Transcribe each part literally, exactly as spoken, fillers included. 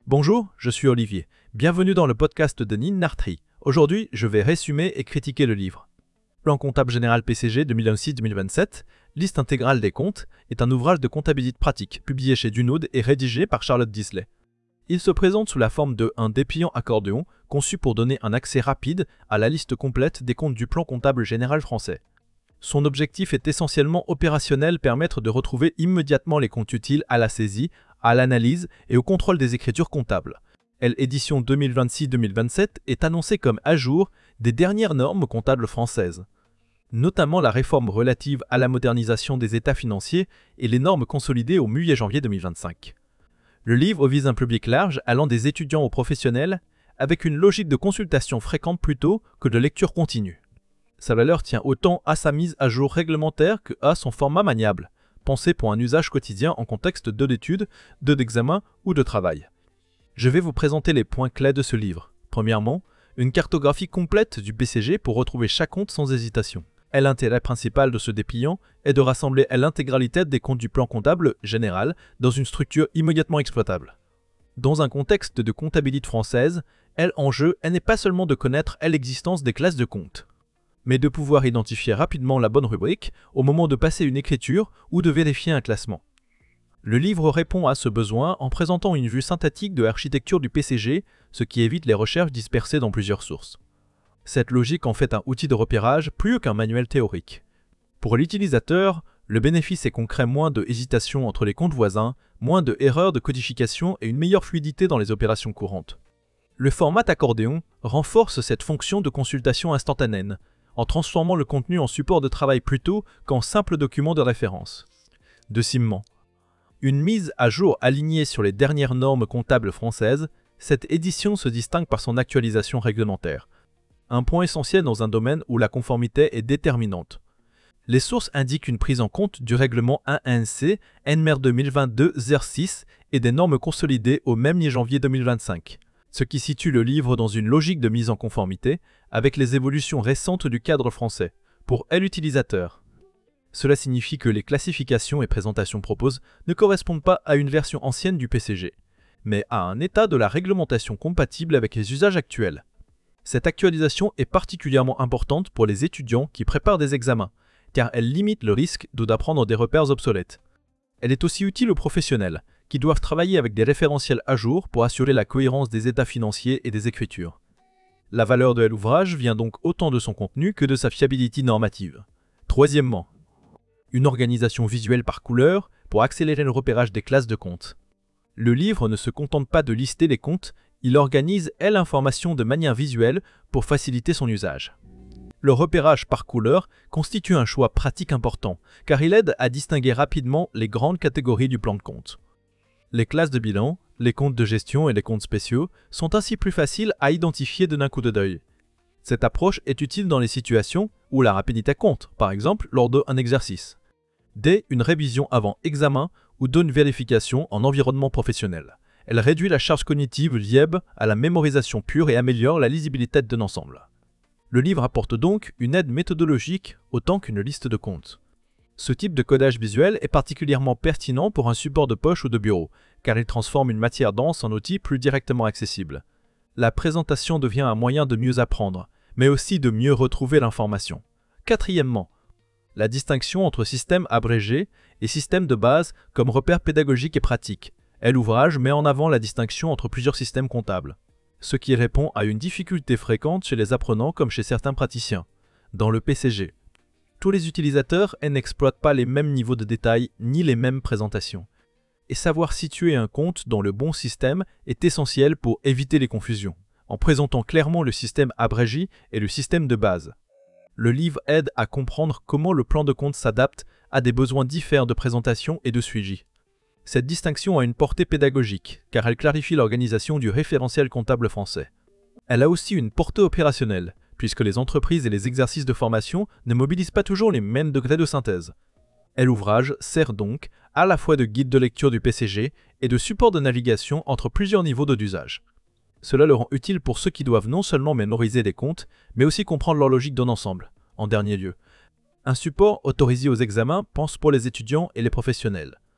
Bonjour, je suis Olivier. Bienvenue dans le podcast de Ninartri. Aujourd'hui, je vais résumer et critiquer le livre. Plan comptable général P C G deux mille vingt-six deux mille vingt-sept, liste intégrale des comptes, est un ouvrage de comptabilité pratique publié chez Dunaud et rédigé par Charlotte Disley. Il se présente sous la forme de un dépliant accordéon conçu pour donner un accès rapide à la liste complète des comptes du plan comptable général français. Son objectif est essentiellement opérationnel, permettre de retrouver immédiatement les comptes utiles à la saisie, à l'analyse et au contrôle des écritures comptables. L édition deux mille vingt-six deux mille vingt-sept est annoncée comme à jour des dernières normes comptables françaises, notamment la réforme relative à la modernisation des états financiers et les normes consolidées au premier janvier deux mille vingt-cinq. Le livre vise un public large allant des étudiants aux professionnels avec une logique de consultation fréquente plutôt que de lecture continue. Sa valeur tient autant à sa mise à jour réglementaire que à son format maniable, pensé pour un usage quotidien en contexte de l'étude, de d'examen ou de travail. Je vais vous présenter les points clés de ce livre. Premièrement, une cartographie complète du P C G pour retrouver chaque compte sans hésitation. L'intérêt principal de ce dépliant est de rassembler l'intégralité des comptes du plan comptable général dans une structure immédiatement exploitable. Dans un contexte de comptabilité française, l'enjeu n'est pas seulement de connaître l'existence des classes de comptes, mais de pouvoir identifier rapidement la bonne rubrique au moment de passer une écriture ou de vérifier un classement. Le livre répond à ce besoin en présentant une vue synthétique de l'architecture du P C G, ce qui évite les recherches dispersées dans plusieurs sources. Cette logique en fait un outil de repérage plus qu'un manuel théorique. Pour l'utilisateur, le bénéfice est concret: moins de hésitation entre les comptes voisins, moins de erreurs de codification et une meilleure fluidité dans les opérations courantes. Le format accordéon renforce cette fonction de consultation instantanée, en transformant le contenu en support de travail plutôt qu'en simple document de référence. Deuxièmement, une mise à jour alignée sur les dernières normes comptables françaises, cette édition se distingue par son actualisation réglementaire, un point essentiel dans un domaine où la conformité est déterminante. Les sources indiquent une prise en compte du règlement un N C N M R deux mille vingt-deux zéro six et des normes consolidées au même janvier deux mille vingt-cinq, ce qui situe le livre dans une logique de mise en conformité avec les évolutions récentes du cadre français, pour l'utilisateur. Cela signifie que les classifications et présentations proposées ne correspondent pas à une version ancienne du P C G, mais à un état de la réglementation compatible avec les usages actuels. Cette actualisation est particulièrement importante pour les étudiants qui préparent des examens, car elle limite le risque d'apprendre des repères obsolètes. Elle est aussi utile aux professionnels, qui doivent travailler avec des référentiels à jour pour assurer la cohérence des états financiers et des écritures. La valeur de l'ouvrage vient donc autant de son contenu que de sa fiabilité normative. Troisièmement, une organisation visuelle par couleur pour accélérer le repérage des classes de comptes. Le livre ne se contente pas de lister les comptes, il organise l'information de manière visuelle pour faciliter son usage. Le repérage par couleur constitue un choix pratique important, car il aide à distinguer rapidement les grandes catégories du plan de compte. Les classes de bilan, les comptes de gestion et les comptes spéciaux sont ainsi plus faciles à identifier d'un coup d'œil. Cette approche est utile dans les situations où la rapidité compte, par exemple lors d'un exercice, dès une révision avant examen ou d'une vérification en environnement professionnel. Elle réduit la charge cognitive liée à la mémorisation pure et améliore la lisibilité d'un ensemble. Le livre apporte donc une aide méthodologique autant qu'une liste de comptes. Ce type de codage visuel est particulièrement pertinent pour un support de poche ou de bureau, car il transforme une matière dense en outil plus directement accessible. La présentation devient un moyen de mieux apprendre, mais aussi de mieux retrouver l'information. Quatrièmement, la distinction entre système abrégé et système de base comme repère pédagogique et pratique. L'ouvrage met en avant la distinction entre plusieurs systèmes comptables, ce qui répond à une difficulté fréquente chez les apprenants comme chez certains praticiens. Dans le P C G, tous les utilisateurs n'exploitent pas les mêmes niveaux de détail ni les mêmes présentations. Et savoir situer un compte dans le bon système est essentiel pour éviter les confusions, en présentant clairement le système abrégé et le système de base. Le livre aide à comprendre comment le plan de compte s'adapte à des besoins différents de présentation et de suivi. Cette distinction a une portée pédagogique, car elle clarifie l'organisation du référentiel comptable français. Elle a aussi une portée opérationnelle, puisque les entreprises et les exercices de formation ne mobilisent pas toujours les mêmes degrés de synthèse. L'ouvrage sert donc à la fois de guide de lecture du P C G et de support de navigation entre plusieurs niveaux d'usage. Cela le rend utile pour ceux qui doivent non seulement mémoriser des comptes, mais aussi comprendre leur logique d'un ensemble. En dernier lieu, un support autorisé aux examens pense pour les étudiants et les professionnels.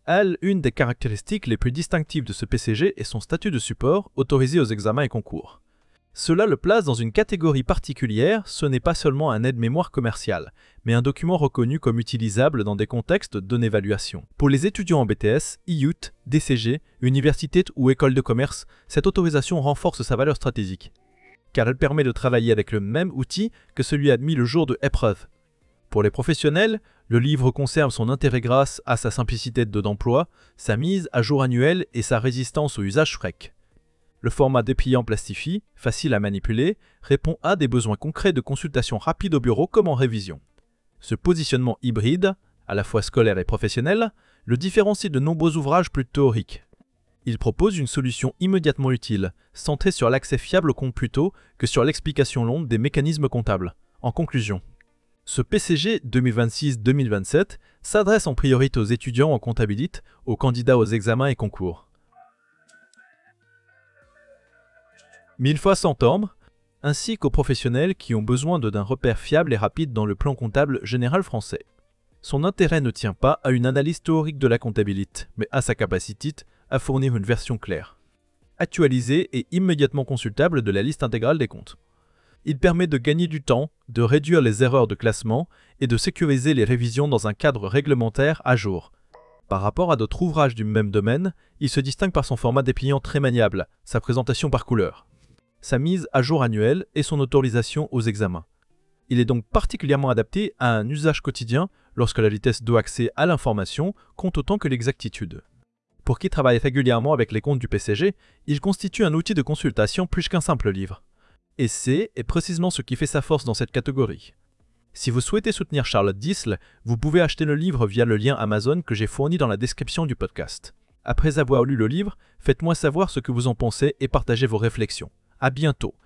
Elle, une des caractéristiques les plus distinctives de ce P C G est son statut de support autorisé aux examens et concours. Cela le place dans une catégorie particulière, ce n'est pas seulement un aide-mémoire commercial, mais un document reconnu comme utilisable dans des contextes de d'évaluation. Pour les étudiants en B T S, I U T, D C G, université ou école de commerce, cette autorisation renforce sa valeur stratégique, car elle permet de travailler avec le même outil que celui admis le jour de épreuve. Pour les professionnels, le livre conserve son intérêt grâce à sa simplicité d'emploi, sa mise à jour annuelle et sa résistance au usage fréquent. Le format dépliant plastifié, facile à manipuler, répond à des besoins concrets de consultation rapide au bureau comme en révision. Ce positionnement hybride, à la fois scolaire et professionnel, le différencie de nombreux ouvrages plus théoriques. Il propose une solution immédiatement utile, centrée sur l'accès fiable au compte plutôt que sur l'explication longue des mécanismes comptables. En conclusion, ce P C G deux mille vingt-six deux mille vingt-sept s'adresse en priorité aux étudiants en comptabilité, aux candidats aux examens et concours. Mille fois sans timbre, ainsi qu'aux professionnels qui ont besoin d'un repère fiable et rapide dans le plan comptable général français. Son intérêt ne tient pas à une analyse théorique de la comptabilité, mais à sa capacité à fournir une version claire, actualisée et immédiatement consultable de la liste intégrale des comptes. Il permet de gagner du temps, de réduire les erreurs de classement et de sécuriser les révisions dans un cadre réglementaire à jour. Par rapport à d'autres ouvrages du même domaine, il se distingue par son format dépliant très maniable, sa présentation par couleur, sa mise à jour annuelle et son autorisation aux examens. Il est donc particulièrement adapté à un usage quotidien lorsque la vitesse d'accès à l'information compte autant que l'exactitude. Pour qui travaille régulièrement avec les comptes du P C G, il constitue un outil de consultation plus qu'un simple livre. Et c'est est précisément ce qui fait sa force dans cette catégorie. Si vous souhaitez soutenir Charlotte Disle, vous pouvez acheter le livre via le lien Amazon que j'ai fourni dans la description du podcast. Après avoir lu le livre, faites-moi savoir ce que vous en pensez et partagez vos réflexions. À bientôt